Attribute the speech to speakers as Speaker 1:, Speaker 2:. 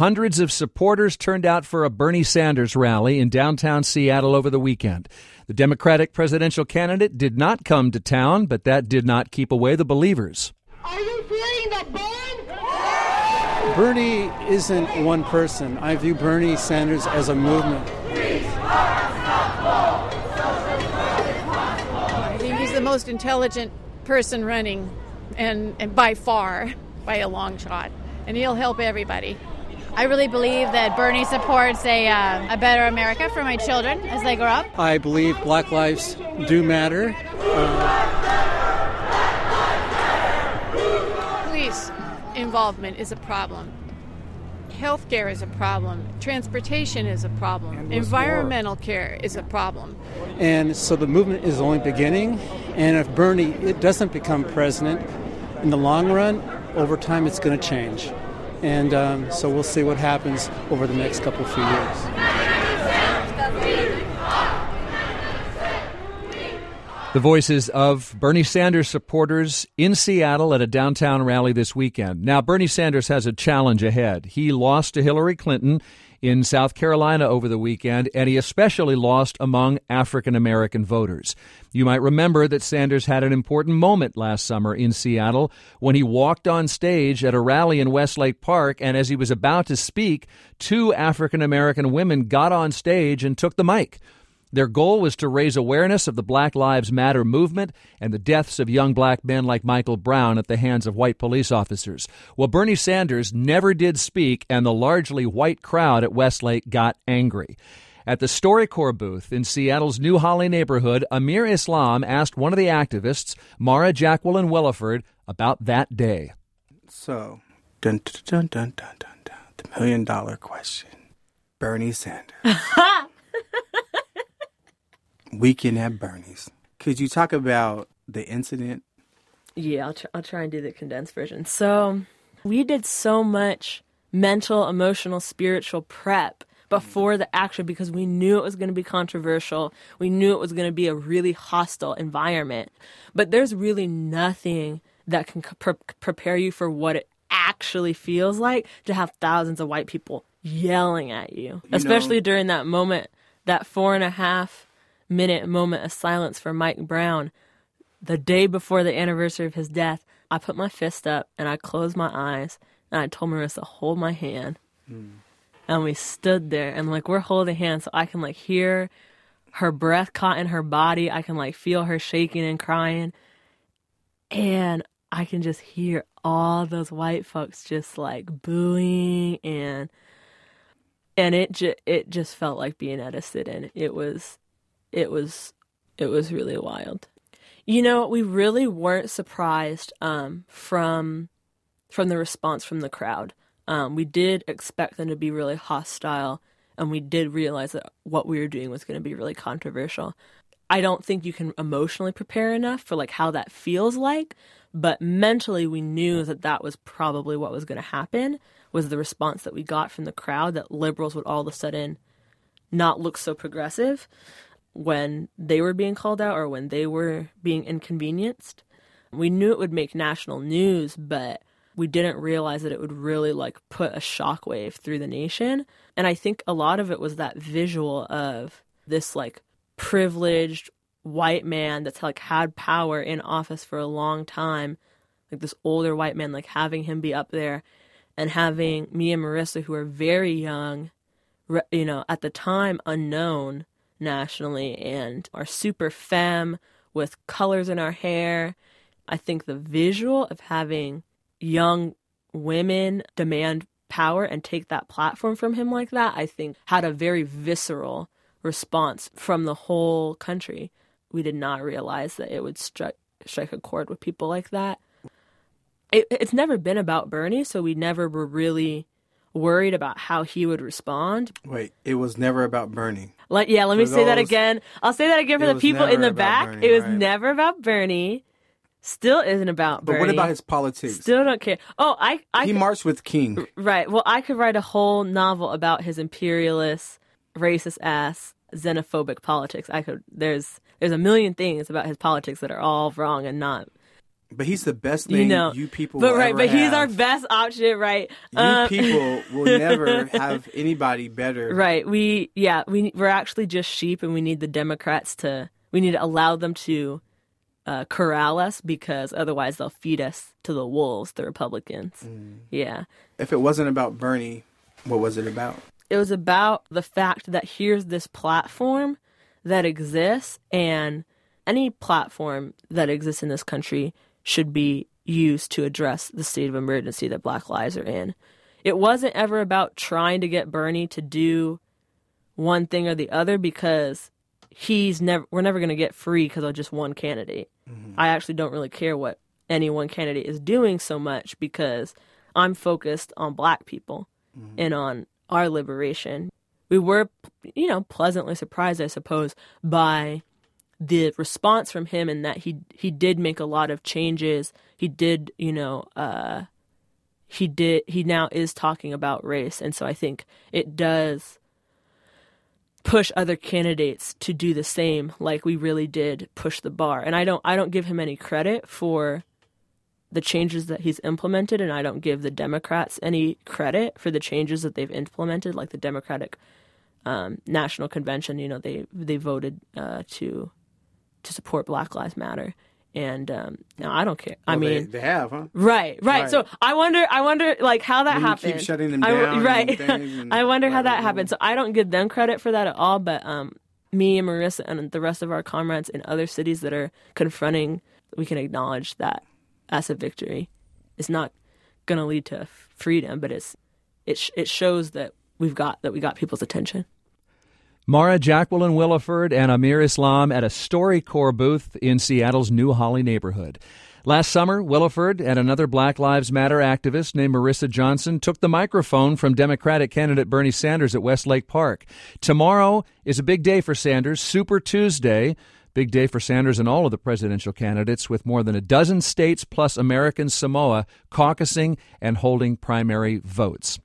Speaker 1: Hundreds of supporters turned out for a Bernie Sanders rally in downtown Seattle over the weekend. The Democratic presidential candidate did not come to town, but that did not keep away the believers.
Speaker 2: Are you feeling the burn?
Speaker 3: Bernie isn't one person. I view Bernie Sanders as a movement.
Speaker 4: I think he's the most intelligent person running, and by far, by a long shot. And he'll help everybody.
Speaker 5: I really believe that Bernie supports a better America for my children as they grow up.
Speaker 3: I believe Black lives do matter.
Speaker 4: Police involvement is a problem. Healthcare is a problem. Transportation is a problem. Environmental care is a problem.
Speaker 3: And so the movement is only beginning. And if Bernie doesn't become president, in the long run, over time it's going to change. And so we'll see what happens over the next couple of few years.
Speaker 1: The voices of Bernie Sanders supporters in Seattle at a downtown rally this weekend. Now, Bernie Sanders has a challenge ahead. He lost to Hillary Clinton in South Carolina over the weekend, and he especially lost among African-American voters. You might remember that Sanders had an important moment last summer in Seattle when he walked on stage at a rally in Westlake Park, and as he was about to speak, two African-American women got on stage and took the mic. Their goal was to raise awareness of the Black Lives Matter movement and the deaths of young black men like Michael Brown at the hands of white police officers. Well, Bernie Sanders never did speak, and the largely white crowd at Westlake got angry. At the StoryCorps booth in Seattle's New Holly neighborhood, Amir Islam asked one of the activists, Mara Jacqueline Williford, about that day.
Speaker 6: So, dun, dun, dun, dun, dun, dun, the $1 million question. Bernie Sanders. Weekend at Bernie's. Could you talk about the incident?
Speaker 7: Yeah, I'll try and do the condensed version. So we did so much mental, emotional, spiritual prep before the action because we knew it was going to be controversial. We knew it was going to be a really hostile environment. But there's really nothing that can prepare you for what it actually feels like to have thousands of white people yelling at you, especially during that moment, that 4.5-minute moment of silence for Mike Brown. The day before the anniversary of his death, I put my fist up and I closed my eyes and I told Marissa, hold my hand. And we stood there and we're holding hands so I can hear her breath caught in her body. I can feel her shaking and crying. And I can just hear all those white folks just booing and it just felt like being at a sit-in. It was really wild. We really weren't surprised from the response from the crowd. We did expect them to be really hostile, and we did realize that what we were doing was going to be really controversial. I don't think you can emotionally prepare enough for how that feels like, but mentally we knew that was probably what was going to happen, was the response that we got from the crowd, that liberals would all of a sudden not look so progressive when they were being called out or when they were being inconvenienced. We knew it would make national news, but we didn't realize that it would really put a shockwave through the nation. And I think a lot of it was that visual of this privileged white man that's had power in office for a long time, this older white man, having him be up there and having me and Marissa, who are very young, at the time unknown nationally, and are super femme with colors in our hair. I think the visual of having young women demand power and take that platform from him like that, I think had a very visceral response from the whole country. We did not realize that it would strike a chord with people like that. It's never been about Bernie, so we never were really worried about how he would respond.
Speaker 6: Wait, it was never about Bernie.
Speaker 7: Let me say that again. I'll say that again for the people in the back.
Speaker 6: Bernie,
Speaker 7: it was never about Bernie. Still isn't about Bernie.
Speaker 6: But what about his politics?
Speaker 7: Still don't care. Oh,
Speaker 6: he marched with King.
Speaker 7: Right. Well, I could write a whole novel about his imperialist, racist-ass, xenophobic politics. There's a million things about his politics that are all wrong and not
Speaker 6: But he's the best thing you people
Speaker 7: but
Speaker 6: will
Speaker 7: right,
Speaker 6: ever
Speaker 7: but he's
Speaker 6: have.
Speaker 7: our best option, right?
Speaker 6: You people will never have anybody better.
Speaker 7: Right. We're actually just sheep, and we need the Democrats we need to allow them to corral us, because otherwise they'll feed us to the wolves, the Republicans. Yeah.
Speaker 6: If it wasn't about Bernie, what was it about?
Speaker 7: It was about the fact that here's this platform that exists, and any platform that exists in this country should be used to address the state of emergency that Black lives are in. It wasn't ever about trying to get Bernie to do one thing or the other, because we're never going to get free because of just one candidate. I actually don't really care what any one candidate is doing so much, because I'm focused on Black people and on our liberation. We were, pleasantly surprised, I suppose, by the response from him, and that he did make a lot of changes. He did, he now is talking about race. And so I think it does push other candidates to do the same, like we really did push the bar. And I don't give him any credit for the changes that he's implemented, and I don't give the Democrats any credit for the changes that they've implemented, like the Democratic National Convention. They voted to support Black Lives Matter, and now I don't care.
Speaker 6: Well, they have, huh?
Speaker 7: Right. So I wonder, like, how that happened.
Speaker 6: Keep shutting them down,
Speaker 7: right?
Speaker 6: And
Speaker 7: I wonder how that happened. So I don't give them credit for that at all. But me and Marissa and the rest of our comrades in other cities that are confronting, we can acknowledge that as a victory. It's not going to lead to freedom, but it shows that we got people's attention.
Speaker 1: Mara, Jacqueline Williford, and Amir Islam at a StoryCorps booth in Seattle's New Holly neighborhood. Last summer, Williford and another Black Lives Matter activist named Marissa Johnson took the microphone from Democratic candidate Bernie Sanders at Westlake Park. Tomorrow is a big day for Sanders, Super Tuesday. Big day for Sanders and all of the presidential candidates, with more than a dozen states plus American Samoa caucusing and holding primary votes.